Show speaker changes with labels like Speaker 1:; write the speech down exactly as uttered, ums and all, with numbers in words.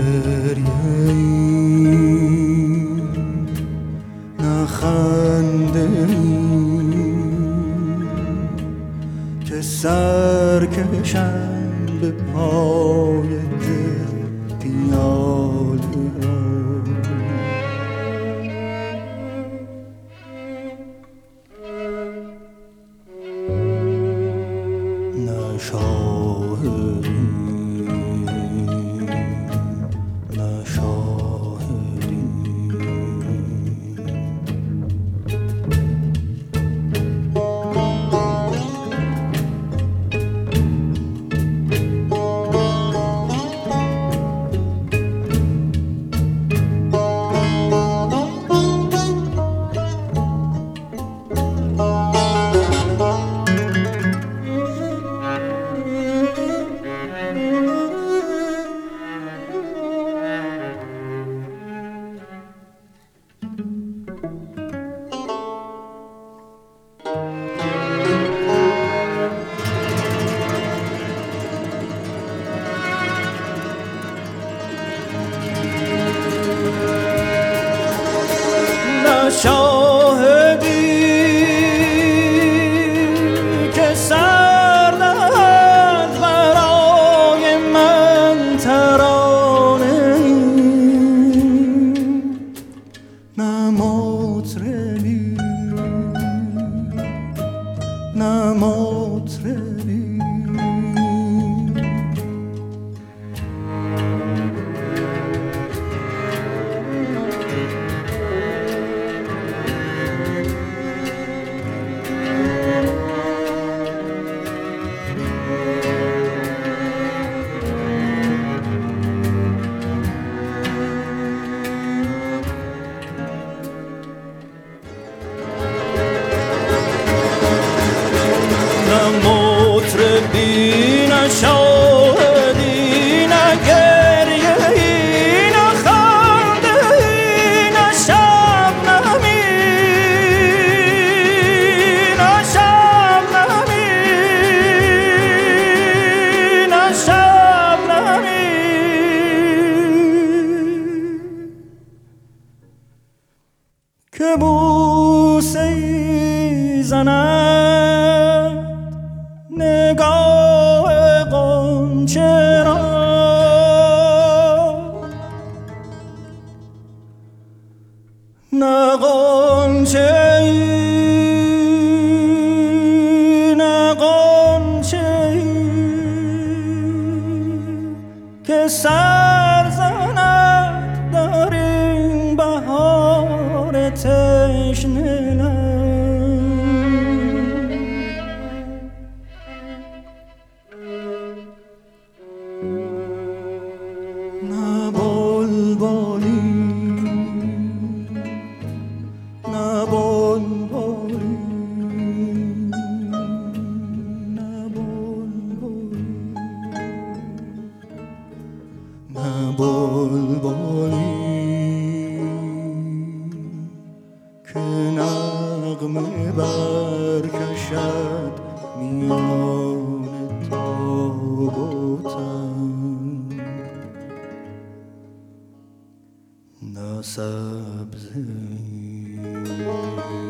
Speaker 1: گریه نه خنده که سر کشم به پای دل پیاله را نه شاهدی نه شاهدی شاهدی که سر دهد برای من ترانه نه مطربی نه مطربی مطربی نه شاهدی نه گریه‌ای نه خنده‌ای نه شبنمی نه شبنمی نه شبنمی که بوسه‌ای زند نگاه غنچه را نه غنچه‌ای نه غنچه‌ای که سر زند در این بهار تشنه نه بلبلی نه بلبلی نه بلبلی نه بلبلی که نغمه برکشد میان تاب و تن نه سبزه